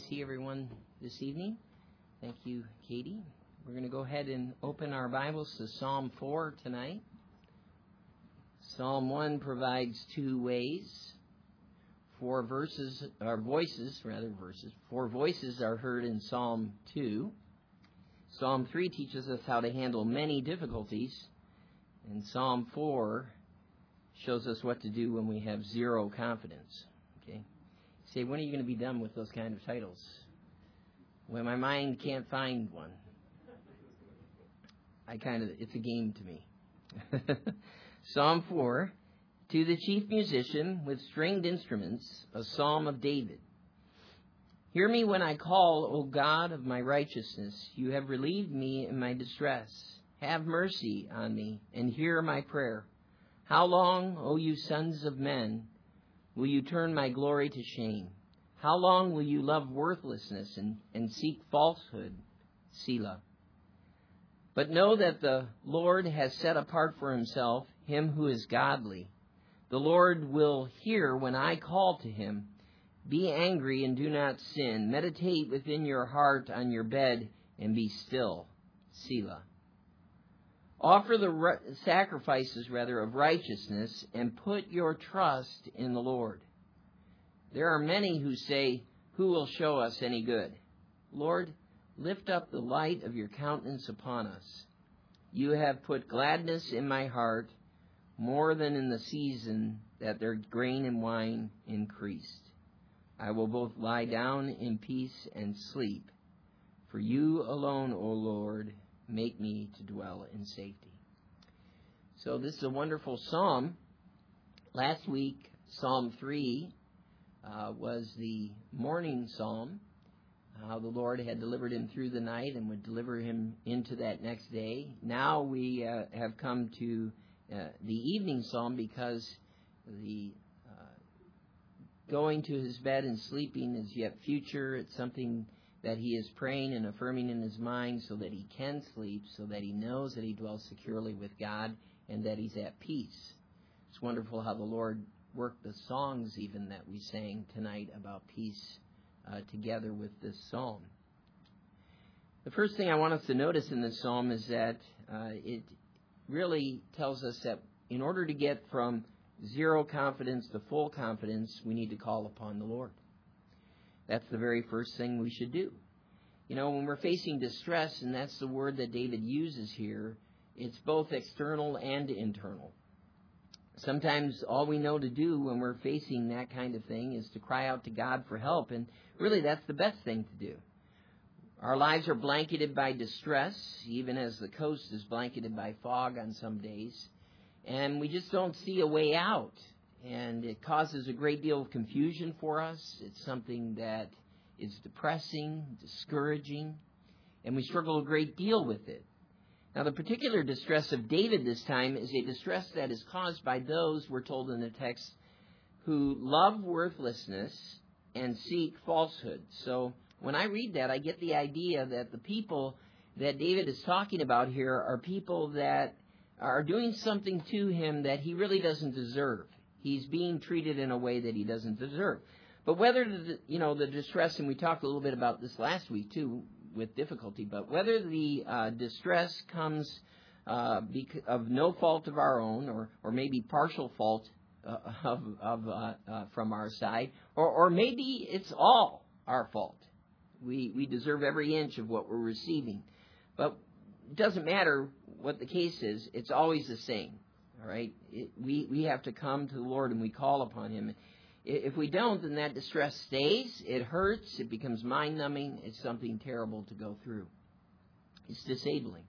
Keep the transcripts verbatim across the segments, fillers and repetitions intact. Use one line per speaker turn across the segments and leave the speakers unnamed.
see everyone this evening. Thank you, Katie. We're going to go ahead and open our Bibles to Psalm four tonight. Psalm one provides two ways. Four verses, or voices, rather verses. Four voices are heard in Psalm two. Psalm three teaches us how to handle many difficulties. And Psalm four shows us what to do when we have zero confidence. Okay. Say, when are you going to be done with those kind of titles? When my mind can't find one. I kind of, it's a game to me. Psalm four, to the chief musician with stringed instruments, a psalm of David. Hear me when I call, O God of my righteousness. You have relieved me in my distress. Have mercy on me and hear my prayer. How long, O you sons of men, will you turn my glory to shame? How long will you love worthlessness and, and seek falsehood? Selah. But know that the Lord has set apart for himself him who is godly. The Lord will hear when I call to him. Be angry and do not sin. Meditate within your heart on your bed and be still. Selah. Offer the re- sacrifices, rather, of righteousness and put your trust in the Lord. There are many who say, who will show us any good? Lord, lift up the light of your countenance upon us. You have put gladness in my heart more than in the season that their grain and wine increased. I will both lie down in peace and sleep. For you alone, O Lord, make me to dwell in safety. So this is a wonderful psalm. Last week, Psalm three uh, was the morning psalm. How the Lord had delivered him through the night and would deliver him into that next day. Now we uh, have come to uh, the evening psalm because the uh, going to his bed and sleeping is yet future. It's something that he is praying and affirming in his mind so that he can sleep, so that he knows that he dwells securely with God and that he's at peace. It's wonderful how the Lord worked the songs even that we sang tonight about peace uh, together with this psalm. The first thing I want us to notice in this psalm is that uh, it really tells us that in order to get from zero confidence to full confidence, we need to call upon the Lord. That's the very first thing we should do. You know, when we're facing distress, and that's the word that David uses here, it's both external and internal. Sometimes all we know to do when we're facing that kind of thing is to cry out to God for help, and really that's the best thing to do. Our lives are blanketed by distress, even as the coast is blanketed by fog on some days, and we just don't see a way out. And it causes a great deal of confusion for us. It's something that is depressing, discouraging, and we struggle a great deal with it. Now, the particular distress of David this time is a distress that is caused by those, we're told in the text, who love worthlessness and seek falsehood. So when I read that, I get the idea that the people that David is talking about here are people that are doing something to him that he really doesn't deserve. He's being treated in a way that he doesn't deserve. But whether, the, you know, the distress, and we talked a little bit about this last week, too, with difficulty, but whether the uh, distress comes uh, bec- of no fault of our own, or, or maybe partial fault uh, of, of uh, uh, from our side, or, or maybe it's all our fault. We, we deserve every inch of what we're receiving. But it doesn't matter what the case is, it's always the same. All right, it, we, we have to come to the Lord and we call upon him. If we don't, then that distress stays. It hurts. It becomes mind-numbing. It's something terrible to go through. It's disabling.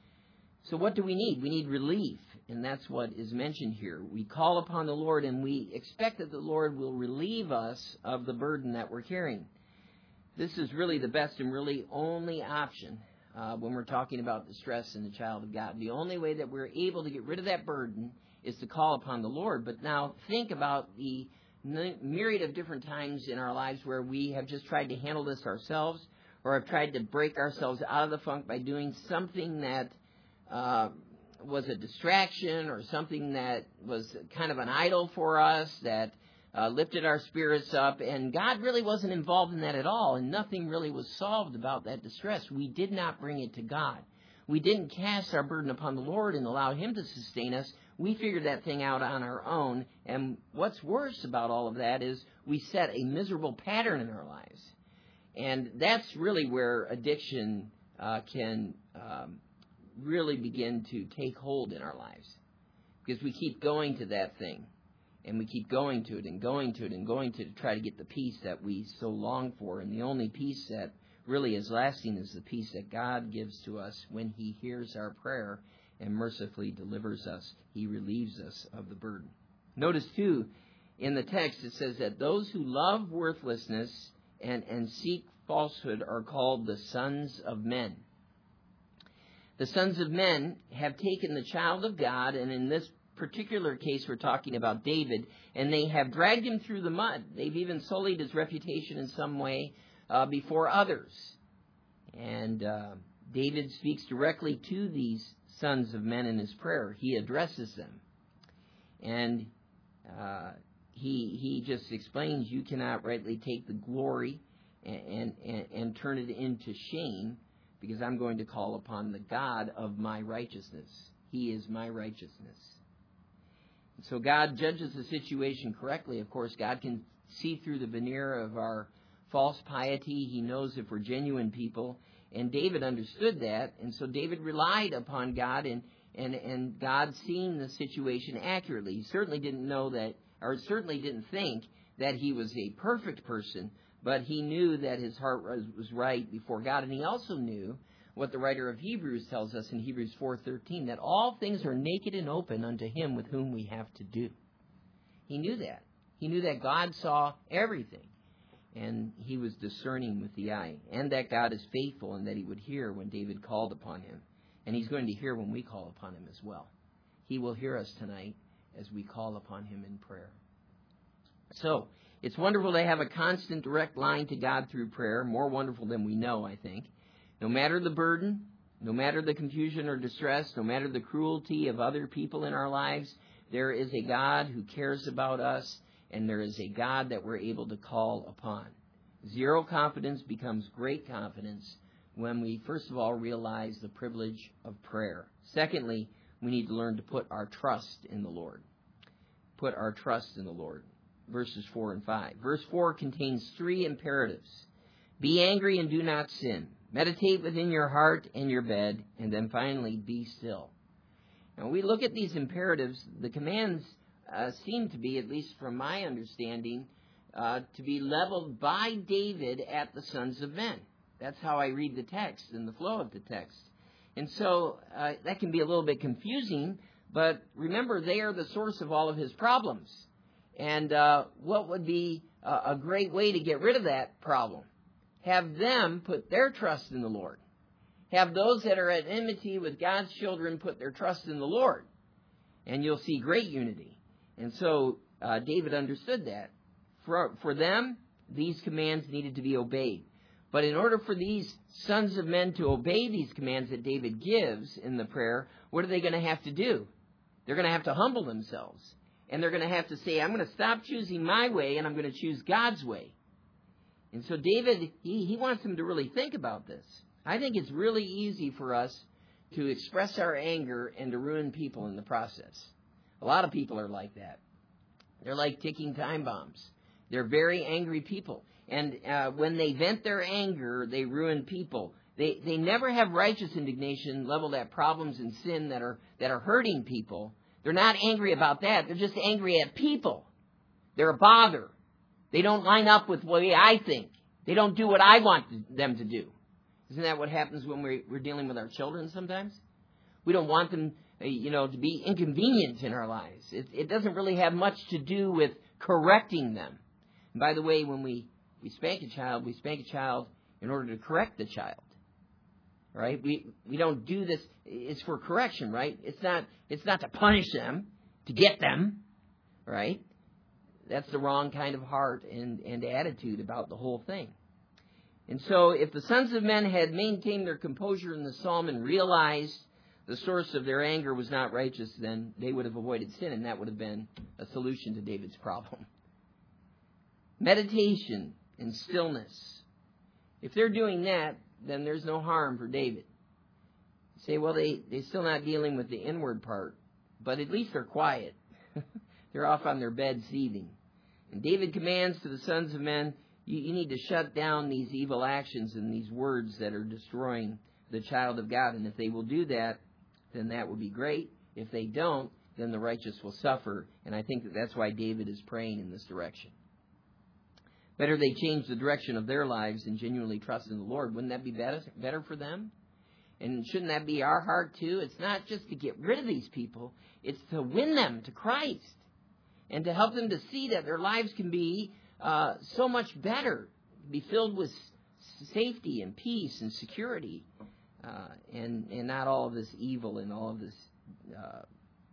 So what do we need? We need relief, and that's what is mentioned here. We call upon the Lord, and we expect that the Lord will relieve us of the burden that we're carrying. This is really the best and really only option Uh, when we're talking about distress in the child of God. The only way that we're able to get rid of that burden is to call upon the Lord. But now think about the myriad of different times in our lives where we have just tried to handle this ourselves, or have tried to break ourselves out of the funk by doing something that uh, was a distraction, or something that was kind of an idol for us, that uh, lifted our spirits up, and God really wasn't involved in that at all, and nothing really was solved about that distress. We did not bring it to God. We didn't cast our burden upon the Lord and allow Him to sustain us. We figured that thing out on our own, and what's worse about all of that is we set a miserable pattern in our lives. And that's really where addiction uh, can um, really begin to take hold in our lives. Because we keep going to that thing, and we keep going to it and going to it and going to it to try to get the peace that we so long for. And the only peace that really is lasting is the peace that God gives to us when He hears our prayer and mercifully delivers us. He relieves us of the burden. Notice, too, in the text it says that those who love worthlessness and, and seek falsehood are called the sons of men. The sons of men have taken the child of God, and in this particular case we're talking about David, and they have dragged him through the mud. They've even sullied his reputation in some way uh, before others. And uh, David speaks directly to these sons of men in his prayer. He addresses them. And uh, he he just explains, you cannot rightly take the glory and, and, and turn it into shame, because I'm going to call upon the God of my righteousness. He is my righteousness. So God judges the situation correctly. Of course, God can see through the veneer of our false piety. He knows if we're genuine people. And David understood that. And so David relied upon God, and, and, and God seeing the situation accurately. He certainly didn't know that, or certainly didn't think that he was a perfect person, but he knew that his heart was, was right before God. And he also knew what the writer of Hebrews tells us in Hebrews four thirteen, that all things are naked and open unto him with whom we have to do. He knew that. He knew that God saw everything, and he was discerning with the eye, and that God is faithful and that he would hear when David called upon him. And he's going to hear when we call upon him as well. He will hear us tonight as we call upon him in prayer. So, it's wonderful to have a constant direct line to God through prayer, more wonderful than we know, I think. No matter the burden, no matter the confusion or distress, no matter the cruelty of other people in our lives, there is a God who cares about us, and there is a God that we're able to call upon. Zero confidence becomes great confidence when we, first of all, realize the privilege of prayer. Secondly, we need to learn to put our trust in the Lord. Put our trust in the Lord. Verses four and five. Verse four contains three imperatives. Be angry and do not sin. Meditate within your heart and your bed. And then finally, be still. Now, we look at these imperatives. The commands uh, seem to be, at least from my understanding, uh, to be leveled by David at the sons of men. That's how I read the text and the flow of the text. And so uh, that can be a little bit confusing, but remember, they are the source of all of his problems. And uh, what would be uh, a great way to get rid of that problem? Have them put their trust in the Lord. Have those that are at enmity with God's children put their trust in the Lord. And you'll see great unity. And so uh, David understood that. For, for them, these commands needed to be obeyed. But in order for these sons of men to obey these commands that David gives in the prayer, what are they going to have to do? They're going to have to humble themselves. And they're going to have to say, I'm going to stop choosing my way and I'm going to choose God's way. And so David, he, he wants them to really think about this. I think it's really easy for us to express our anger and to ruin people in the process. A lot of people are like that. They're like ticking time bombs. They're very angry people. And uh, when they vent their anger, they ruin people. They they never have righteous indignation leveled at problems and sin that are that are hurting people. They're not angry about that. They're just angry at people. They're a bother. They don't line up with the way I think. They don't do what I want them to do. Isn't that what happens when we're, we're dealing with our children sometimes? We don't want them, you know, to be inconvenient in our lives. It, it doesn't really have much to do with correcting them. And by the way, when we, we spank a child, we spank a child in order to correct the child. Right? We we don't do this. It's for correction, right? It's not it's not to punish them, to get them, right? That's the wrong kind of heart and, and attitude about the whole thing. And so if the sons of men had maintained their composure in the psalm and realized the source of their anger was not righteous, then they would have avoided sin, and that would have been a solution to David's problem. meditation and stillness. If they're doing that, then there's no harm for David. You say, well, they, they're still not dealing with the inward part, but at least they're quiet. They're off on their bed seething. And David commands to the sons of men, you, you need to shut down these evil actions and these words that are destroying the child of God. And if they will do that, then that would be great. If they don't, then the righteous will suffer. And I think that that's why David is praying in this direction. Better they change the direction of their lives and genuinely trust in the Lord. Wouldn't that be better, better for them? And shouldn't that be our heart too? It's not just to get rid of these people. It's to win them to Christ and to help them to see that their lives can be uh, so much better, be filled with safety and peace and security, uh, and, and not all of this evil and all of this uh,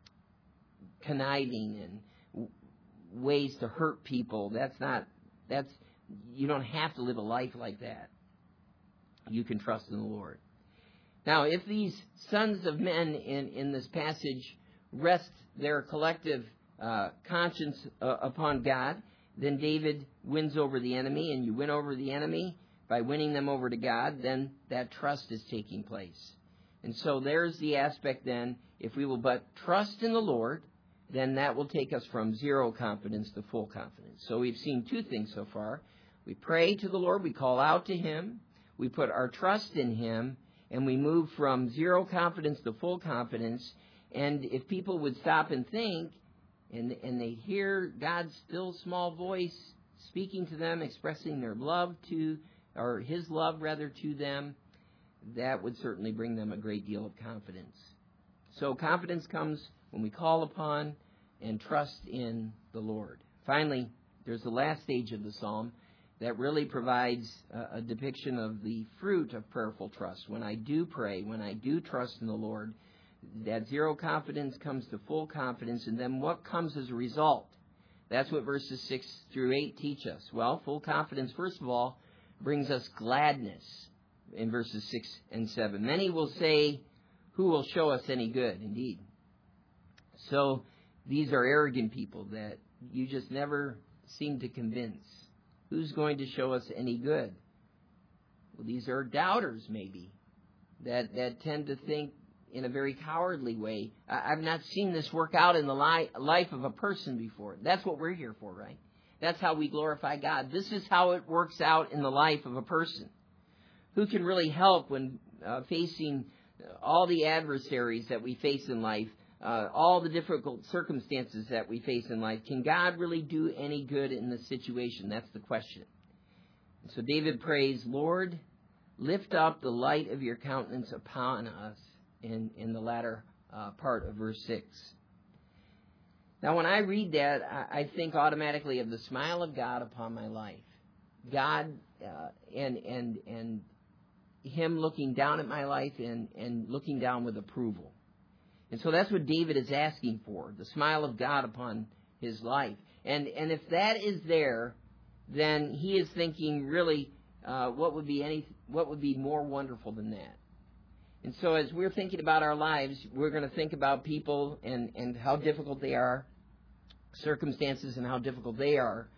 conniving and w- ways to hurt people. That's not, that's, you don't have to live a life like that. You can trust in the Lord. Now, if these sons of men in, in this passage rest their collective uh, conscience uh, upon God, then David wins over the enemy, and you win over the enemy by winning them over to God, then that trust is taking place. And so there's the aspect then, if we will but trust in the Lord, then that will take us from zero confidence to full confidence. So we've seen two things so far. We pray to the Lord, we call out to Him, we put our trust in Him, and we move from zero confidence to full confidence. And if people would stop and think, and and they hear God's still small voice speaking to them, expressing their love to, or His love rather to them, that would certainly bring them a great deal of confidence. So confidence comes when we call upon and trust in the Lord. Finally, there's the last stage of the psalm that really provides a, a depiction of the fruit of prayerful trust. When I do pray, when I do trust in the Lord, that zero confidence comes to full confidence, and then what comes as a result? That's what verses six through eight teach us. Well, full confidence, first of all, brings us gladness in verses six and seven. Many will say, who will show us any good? Indeed. So these are arrogant people that you just never seem to convince. Who's going to show us any good? Well, these are doubters, maybe, that, that tend to think in a very cowardly way. I, I've not seen this work out in the li- life of a person before. That's what we're here for, right? That's how we glorify God. This is how it works out in the life of a person. Who can really help when uh, facing all the adversaries that we face in life, uh, all the difficult circumstances that we face in life? Can God really do any good in this situation? That's the question. And so David prays, Lord, lift up the light of your countenance upon us, in, in the latter uh, part of verse six. Now, when I read that, I, I think automatically of the smile of God upon my life. God uh, and and and Him looking down at my life and, and looking down with approval. And so that's what David is asking for, the smile of God upon his life. And and if that is there, then he is thinking, really, uh, what would be any what would be more wonderful than that? And so as we're thinking about our lives, we're going to think about people and, and how difficult they are, circumstances and how difficult they are.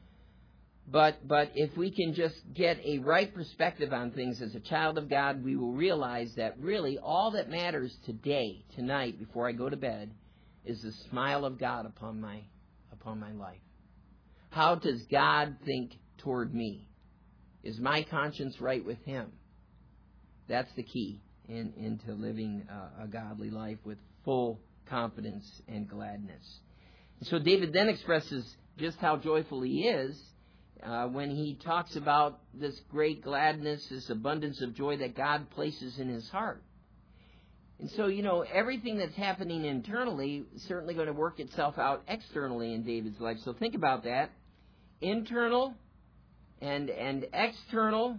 But but if we can just get a right perspective on things as a child of God, we will realize that really all that matters today, tonight, before I go to bed, is the smile of God upon my upon my life. How does God think toward me? Is my conscience right with Him? That's the key in, into living uh, a godly life with full confidence and gladness. And so David then expresses just how joyful he is Uh, when he talks about this great gladness, this abundance of joy that God places in his heart. And so, you know, everything that's happening internally is certainly going to work itself out externally in David's life. So think about that. Internal and, and external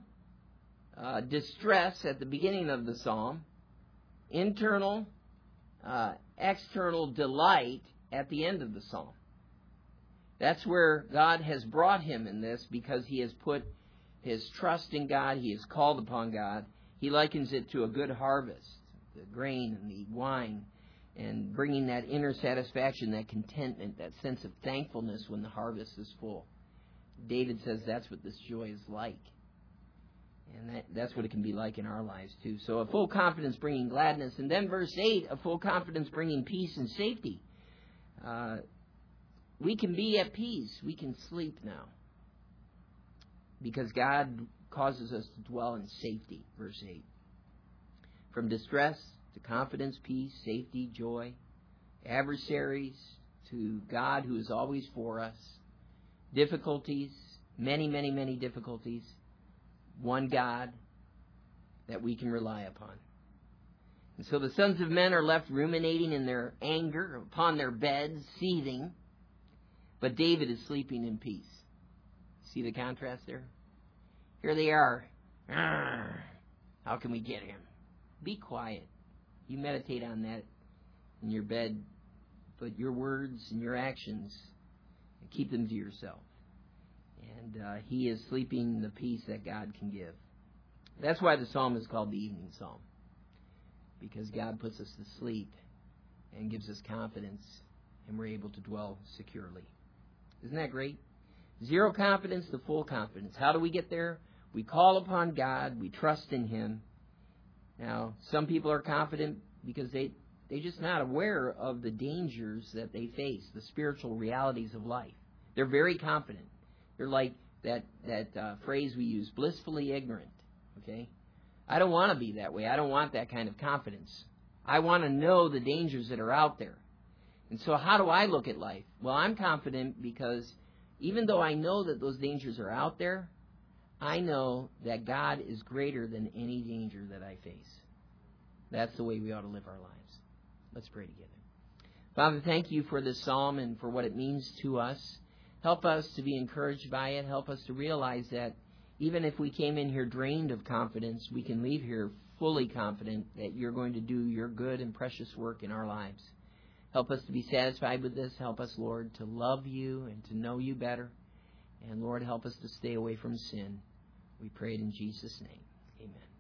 uh, distress at the beginning of the psalm. Internal, uh, external delight at the end of the psalm. That's where God has brought him in this, because he has put his trust in God. He has called upon God. He likens it to a good harvest, the grain and the wine, and bringing that inner satisfaction, that contentment, that sense of thankfulness when the harvest is full. David says that's what this joy is like. And that, that's what it can be like in our lives too. So a full confidence bringing gladness. And then verse eight, a full confidence bringing peace and safety. Uh, we can be at peace. We can sleep now. Because God causes us to dwell in safety, verse eight. From distress to confidence, peace, safety, joy. Adversaries to God who is always for us. Difficulties, many, many, many difficulties. One God that we can rely upon. And so the sons of men are left ruminating in their anger upon their beds, seething. But David is sleeping in peace. See the contrast there? Here they are. How can we get him? Be quiet. You meditate on that in your bed. But your words and your actions, keep them to yourself. And uh, he is sleeping the peace that God can give. That's why the psalm is called the evening psalm. Because God puts us to sleep and gives us confidence, and we're able to dwell securely. Isn't that great? Zero confidence to full confidence. How do we get there? We call upon God. We trust in Him. Now, some people are confident because they, they're just not aware of the dangers that they face, the spiritual realities of life. They're very confident. They're like that, that uh, phrase we use, blissfully ignorant. Okay? I don't want to be that way. I don't want that kind of confidence. I want to know the dangers that are out there. And so how do I look at life? Well, I'm confident because even though I know that those dangers are out there, I know that God is greater than any danger that I face. That's the way we ought to live our lives. Let's pray together. Father, thank you for this psalm and for what it means to us. Help us to be encouraged by it. Help us to realize that even if we came in here drained of confidence, we can leave here fully confident that you're going to do your good and precious work in our lives. Help us to be satisfied with this. Help us, Lord, to love you and to know you better. And, Lord, help us to stay away from sin. We pray it in Jesus' name. Amen.